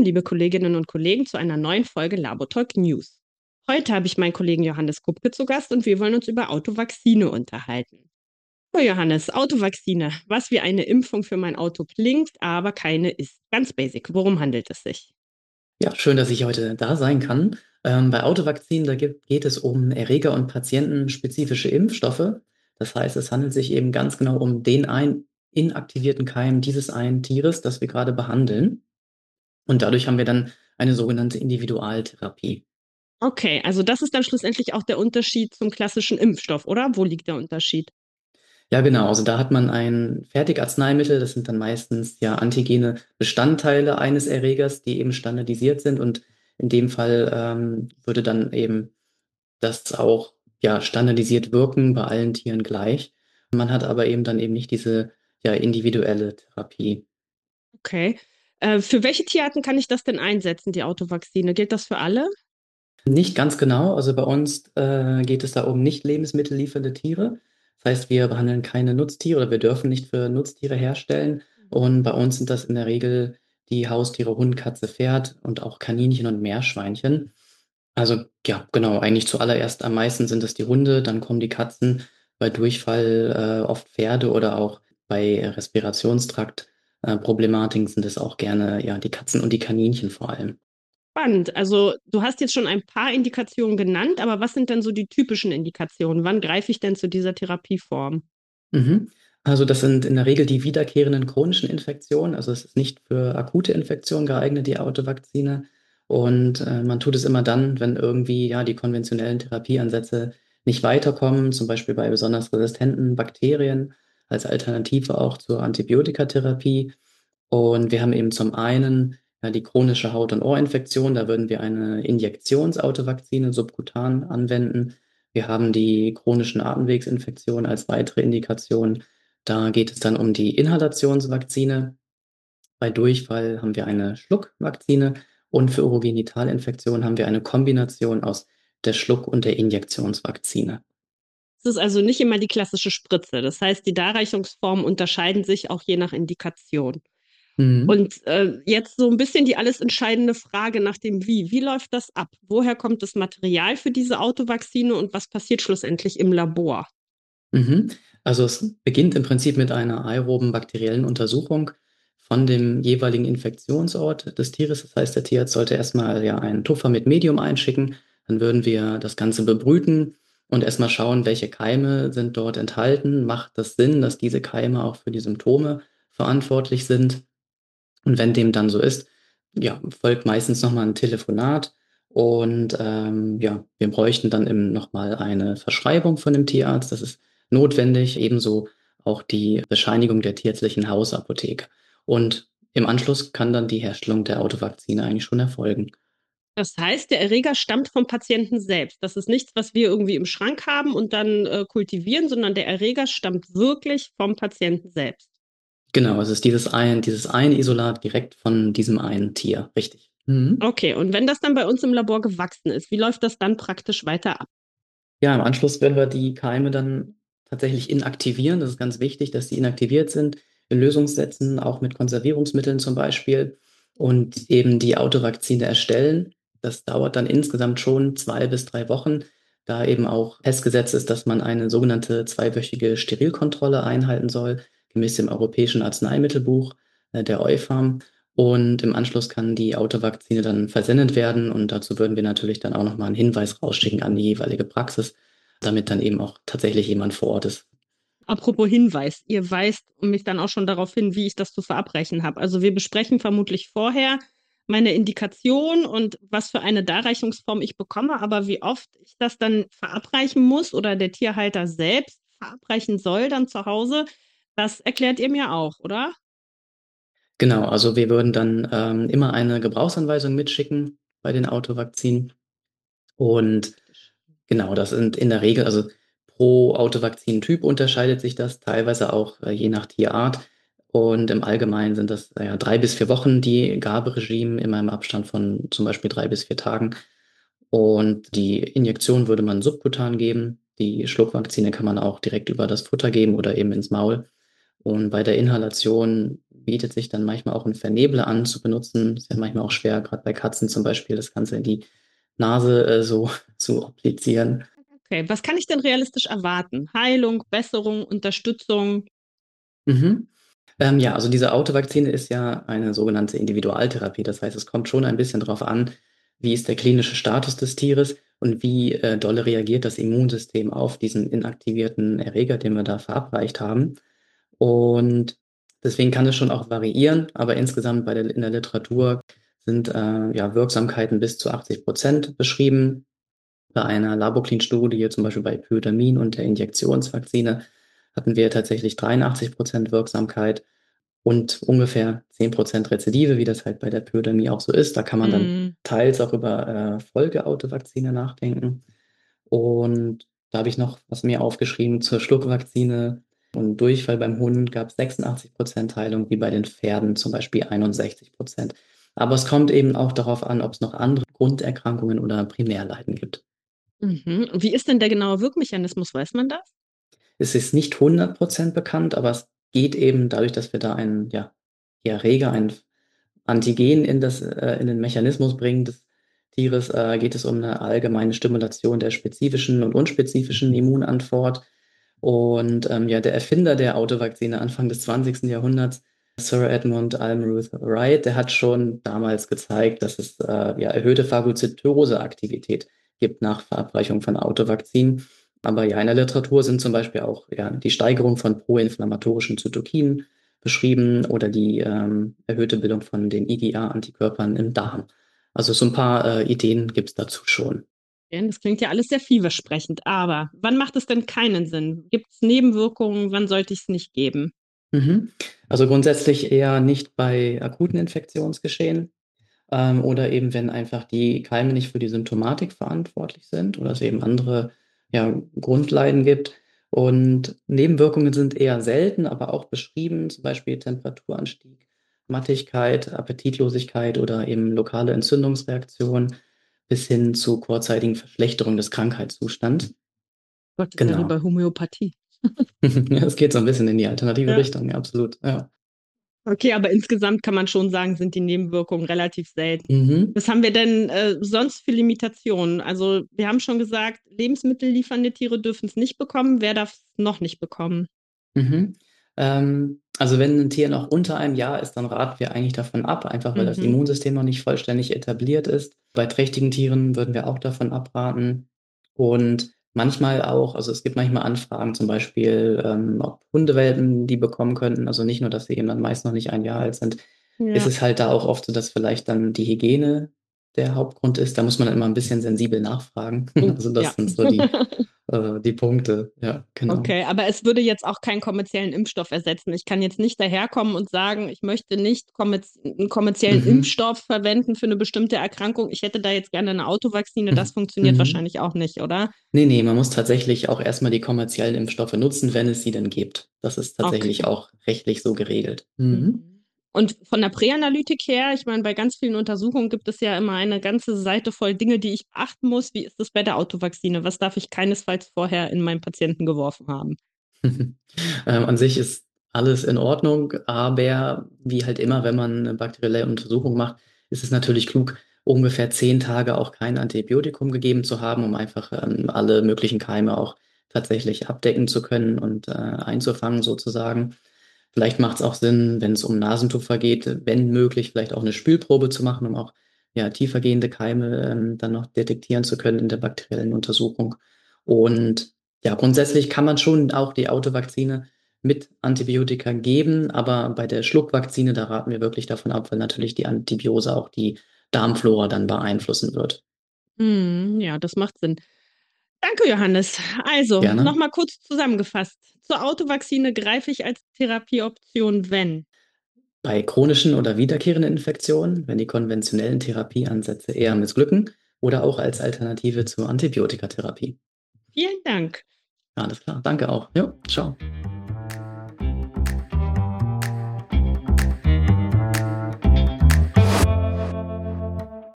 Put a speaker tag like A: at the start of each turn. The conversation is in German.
A: willkommen, liebe Kolleginnen und Kollegen, zu einer neuen Folge Labotalk News. Heute habe ich meinen Kollegen Johannes Kupke zu Gast und wir wollen uns über Autovaccine unterhalten. So, Johannes, Autovaccine, was wie eine Impfung für mein Auto klingt, aber keine ist. Ganz basic, worum handelt es sich?
B: Ja, schön, dass ich heute da sein kann. Bei Autovakzinen, geht es um Erreger- und patientenspezifische Impfstoffe. Das heißt, es handelt sich eben ganz genau um den einen inaktivierten Keim dieses einen Tieres, das wir gerade behandeln. Und dadurch haben wir dann eine sogenannte Individualtherapie.
A: Okay, also das ist dann schlussendlich auch der Unterschied zum klassischen Impfstoff, oder? Wo liegt der Unterschied?
B: Ja, genau. Also da hat man ein Fertigarzneimittel, das sind dann meistens ja antigene Bestandteile eines Erregers, die eben standardisiert sind. Und in dem Fall würde dann eben das auch ja standardisiert wirken, bei allen Tieren gleich. Man hat aber eben dann eben nicht diese ja individuelle Therapie.
A: Okay. Für welche Tierarten kann ich das denn einsetzen, die Autovaccine? Gilt das für alle?
B: Nicht ganz genau, also bei uns geht es da um nicht lebensmittelliefernde Tiere. Das heißt, wir behandeln keine Nutztiere oder wir dürfen nicht für Nutztiere herstellen. Und bei uns sind das in der Regel die Haustiere Hund, Katze, Pferd und auch Kaninchen und Meerschweinchen. Also ja, genau, eigentlich zuallererst am meisten sind es die Hunde, dann kommen die Katzen, bei Durchfall oft Pferde oder auch bei Respirationstrakt Problematiken sind es auch gerne ja die Katzen und die Kaninchen vor allem.
A: Spannend. Also du hast jetzt schon ein paar Indikationen genannt, aber was sind denn so die typischen Indikationen? Wann greife ich denn zu dieser Therapieform?
B: Mhm. Also das sind in der Regel die wiederkehrenden chronischen Infektionen. Also es ist nicht für akute Infektionen geeignet, die Autovakzine. Und man tut es immer dann, wenn irgendwie ja die konventionellen Therapieansätze nicht weiterkommen, zum Beispiel bei besonders resistenten Bakterien als Alternative auch zur Antibiotikatherapie. Und wir haben eben zum einen ja, die chronische Haut- und Ohrinfektion. Da würden wir eine Injektionsautovakzine subkutan anwenden. Wir haben die chronischen Atemwegsinfektionen als weitere Indikation. Da geht es dann um die Inhalationsvakzine. Bei Durchfall haben wir eine Schluckvakzine und für Urogenitalinfektionen haben wir eine Kombination aus der Schluck- und der Injektionsvakzine.
A: Es ist also nicht immer die klassische Spritze. Das heißt, die Darreichungsformen unterscheiden sich auch je nach Indikation.
B: Mhm.
A: Und jetzt so ein bisschen die alles entscheidende Frage nach dem Wie. Wie läuft das ab? Woher kommt das Material für diese Autovaccine und was passiert schlussendlich im Labor?
B: Mhm. Also es beginnt im Prinzip mit einer aeroben bakteriellen Untersuchung von dem jeweiligen Infektionsort des Tieres. Das heißt, der Tierarzt sollte erstmal ja einen Tupfer mit Medium einschicken. Dann würden wir das Ganze bebrüten und erstmal schauen, welche Keime sind dort enthalten. Macht das Sinn, dass diese Keime auch für die Symptome verantwortlich sind? Und wenn dem dann so ist, ja, folgt meistens nochmal ein Telefonat und ja, wir bräuchten dann eben nochmal eine Verschreibung von dem Tierarzt. Das ist notwendig, ebenso auch die Bescheinigung der tierärztlichen Hausapotheke. Und im Anschluss kann dann die Herstellung der Autovakzine eigentlich schon erfolgen.
A: Das heißt, der Erreger stammt vom Patienten selbst. Das ist nichts, was wir irgendwie im Schrank haben und dann kultivieren, sondern der Erreger stammt wirklich vom Patienten selbst.
B: Genau, es ist dieses eine Isolat direkt von diesem einen Tier, richtig. Mhm.
A: Okay, und wenn das dann bei uns im Labor gewachsen ist, wie läuft das dann praktisch weiter ab?
B: Ja, im Anschluss werden wir die Keime dann tatsächlich inaktivieren. Das ist ganz wichtig, dass die inaktiviert sind, in Lösungssätzen, auch mit Konservierungsmitteln zum Beispiel, und eben die Autovakzine erstellen. Das dauert dann insgesamt schon 2 bis 3 Wochen, da eben auch festgesetzt ist, dass man eine sogenannte zweiwöchige Sterilkontrolle einhalten soll, gemäß dem Europäischen Arzneimittelbuch, der EuFAM. Und im Anschluss kann die Autovakzine dann versendet werden und dazu würden wir natürlich dann auch nochmal einen Hinweis rausschicken an die jeweilige Praxis, damit dann eben auch tatsächlich jemand vor Ort ist.
A: Apropos Hinweis, ihr weist mich dann auch schon darauf hin, wie ich das zu verabreichen habe. Also wir besprechen vermutlich vorher meine Indikation und was für eine Darreichungsform ich bekomme, aber wie oft ich das dann verabreichen muss oder der Tierhalter selbst verabreichen soll dann zu Hause, das erklärt ihr mir auch, oder?
B: Genau, also wir würden dann immer eine Gebrauchsanweisung mitschicken bei den Autovakzinen. Und
A: Praktisch.
B: genau, das sind in der Regel, also pro Autovakzintyp unterscheidet sich das teilweise auch je nach Tierart. Und im Allgemeinen sind das ja 3 bis 4 Wochen die Gaberegime, immer im Abstand von zum Beispiel 3 bis 4 Tagen. Und die Injektion würde man subkutan geben. Die Schluckvakzine kann man auch direkt über das Futter geben oder eben ins Maul. Und bei der Inhalation bietet sich dann manchmal auch ein Vernebler an zu benutzen. Ist ja manchmal auch schwer, gerade bei Katzen zum Beispiel, das Ganze in die Nase so zu applizieren.
A: Okay, was kann ich denn realistisch erwarten? Heilung, Besserung, Unterstützung?
B: Mhm. Ja, also diese Autovakzine ist ja eine sogenannte Individualtherapie. Das heißt, es kommt schon ein bisschen drauf an, wie ist der klinische Status des Tieres und wie dolle reagiert das Immunsystem auf diesen inaktivierten Erreger, den wir da verabreicht haben. Und deswegen kann es schon auch variieren, aber insgesamt in der Literatur sind ja, Wirksamkeiten bis zu 80% beschrieben. Bei einer Laborclean-Studie, zum Beispiel bei Pyridamin und der Injektionsvakzine, hatten wir tatsächlich 83% Wirksamkeit und ungefähr 10% Rezidive, wie das halt bei der Pyridamie auch so ist. Da kann man dann
A: Hm.
B: teils auch über Folgeautovakzine nachdenken. Und da habe ich noch was mir aufgeschrieben zur Schluckvakzine. Und Durchfall beim Hund gab es 86% Heilung, wie bei den Pferden zum Beispiel 61%. Aber es kommt eben auch darauf an, ob es noch andere Grunderkrankungen oder Primärleiden gibt.
A: Mhm. Wie ist denn der genaue Wirkmechanismus? Weiß man das?
B: Es ist nicht 100% bekannt, aber es geht eben dadurch, dass wir da einen, ja, Erreger, ein Antigen in den Mechanismus bringen des Tieres, geht es um eine allgemeine Stimulation der spezifischen und unspezifischen Immunantwort. Und ja, der Erfinder der Autovakzine Anfang des 20. Jahrhunderts, Sir Edmund Almroth Wright, der hat schon damals gezeigt, dass es ja, erhöhte Phagozytose-Aktivität gibt nach Verabreichung von Autovakzinen. Aber ja, in der Literatur sind zum Beispiel auch ja, die Steigerung von proinflammatorischen Zytokinen beschrieben oder die erhöhte Bildung von den IgA-Antikörpern im Darm. Also so ein paar Ideen gibt es dazu schon.
A: Ja, das klingt ja alles sehr vielversprechend, aber wann macht es denn keinen Sinn? Gibt es Nebenwirkungen? Wann sollte ich es nicht geben?
B: Mhm. Also grundsätzlich eher nicht bei akuten Infektionsgeschehen oder eben wenn einfach die Keime nicht für die Symptomatik verantwortlich sind oder es eben andere ja, Grundleiden gibt. Und Nebenwirkungen sind eher selten, aber auch beschrieben, zum Beispiel Temperaturanstieg, Mattigkeit, Appetitlosigkeit oder eben lokale Entzündungsreaktionen bis hin zu kurzzeitigen Verschlechterung des Krankheitszustands.
A: Gott, ist ja wie
B: Genau.
A: bei Homöopathie.
B: Ja, es geht so ein bisschen in die alternative
A: Ja.
B: Richtung, ja, absolut. Ja.
A: Okay, aber insgesamt kann man schon sagen, sind die Nebenwirkungen relativ selten.
B: Mhm.
A: Was haben wir denn sonst für Limitationen? Also, wir haben schon gesagt, lebensmittelliefernde Tiere dürfen es nicht bekommen. Wer darf es noch nicht bekommen?
B: Mhm. Also wenn ein Tier noch unter einem Jahr ist, dann raten wir eigentlich davon ab, einfach weil das
A: Mhm.
B: Immunsystem noch nicht vollständig etabliert ist. Bei trächtigen Tieren würden wir auch davon abraten. Und manchmal auch, also es gibt manchmal Anfragen, zum Beispiel, ob Hundewelpen die bekommen könnten. Also nicht nur, dass sie eben dann meist noch nicht ein Jahr alt sind, ist
A: Ja.
B: es halt da auch oft so, dass vielleicht dann die Hygiene der Hauptgrund ist. Da muss man dann immer ein bisschen sensibel nachfragen.
A: Oh,
B: Also
A: ja.
B: das sind so die Punkte. Ja, genau.
A: Okay, aber es würde jetzt auch keinen kommerziellen Impfstoff ersetzen. Ich kann jetzt nicht daherkommen und sagen, ich möchte nicht einen kommerziellen
B: Mhm.
A: Impfstoff verwenden für eine bestimmte Erkrankung. Ich hätte da jetzt gerne eine Autovakzine. Das
B: Mhm.
A: funktioniert
B: Mhm.
A: wahrscheinlich auch nicht, oder?
B: Ne, ne, man muss tatsächlich auch erst mal die kommerziellen Impfstoffe nutzen, wenn es sie denn gibt. Das ist tatsächlich
A: Okay.
B: auch rechtlich so geregelt. Mhm.
A: Mhm. Und von der Präanalytik her, ich meine, bei ganz vielen Untersuchungen gibt es ja immer eine ganze Seite voll Dinge, die ich beachten muss. Wie ist das bei der Autovakzine? Was darf ich keinesfalls vorher in meinen Patienten geworfen haben?
B: An sich ist alles in Ordnung, aber wie halt immer, wenn man 'ne bakterielle Untersuchung macht, ist es natürlich klug, ungefähr 10 Tage auch kein Antibiotikum gegeben zu haben, um einfach, alle möglichen Keime auch tatsächlich abdecken zu können und, einzufangen sozusagen. Vielleicht macht es auch Sinn, wenn es um Nasentupfer geht, wenn möglich, vielleicht auch eine Spülprobe zu machen, um auch, ja, tiefergehende Keime, dann noch detektieren zu können in der bakteriellen Untersuchung. Und ja, grundsätzlich kann man schon auch die Autovakzine mit Antibiotika geben, aber bei der Schluckvakzine, da raten wir wirklich davon ab, weil natürlich die Antibiose auch die Darmflora dann beeinflussen wird.
A: Ja, das macht Sinn. Danke, Johannes. Also,
B: Gerne.
A: nochmal kurz zusammengefasst. Zur Autovakzine greife ich als Therapieoption, wenn.
B: Bei chronischen oder wiederkehrenden Infektionen, wenn die konventionellen Therapieansätze eher missglücken oder auch als Alternative zur Antibiotikatherapie.
A: Vielen Dank.
B: Alles klar, danke auch. Jo, ciao.